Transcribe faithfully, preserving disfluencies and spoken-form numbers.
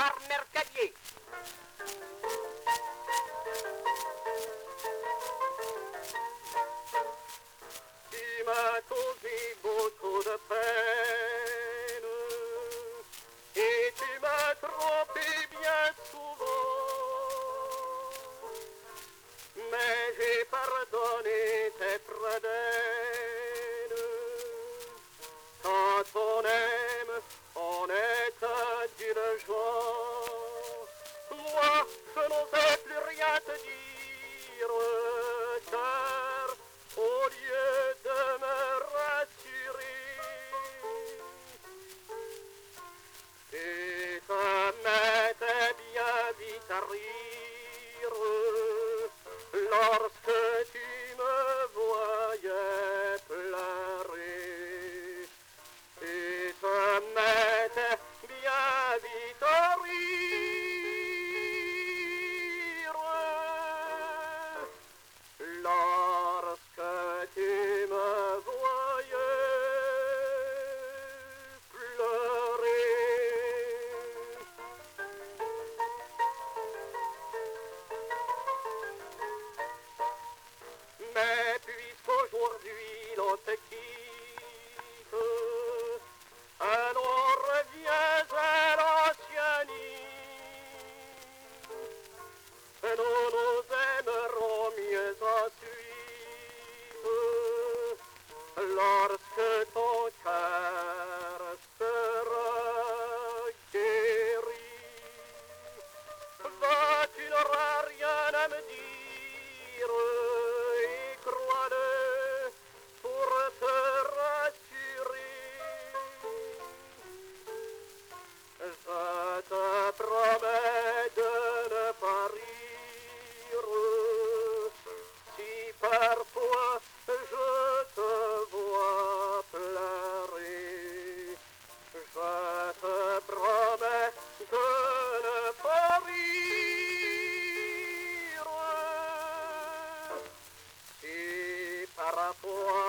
Gérard Mercadier. Tu m'as causé beaucoup de peine et tu m'as trompé bien souvent, mais j'ai pardonné tes fredènes. Quand on aime, on est d'une joie. Moi, je n'osais plus rien te dire, car au lieu de me rassurer, tu te mettais bien vite à rire lorsque tu me voyais pleurer. Tu te mettais bien vite à rire lorsque tu me voyais pleurer. Mais puisqu'aujourd'hui l'on te quitte, alors reviens à l'ancienne île. Nous nous aimerons mieux ensuite, lorsque ton cœur sera guéri. Va, tu n'auras rien à me dire, et crois-le pour te rassurer. Je te promets de ne pas rire si parfois je te vois pleurer. Je te promets de ne pas rire si parfois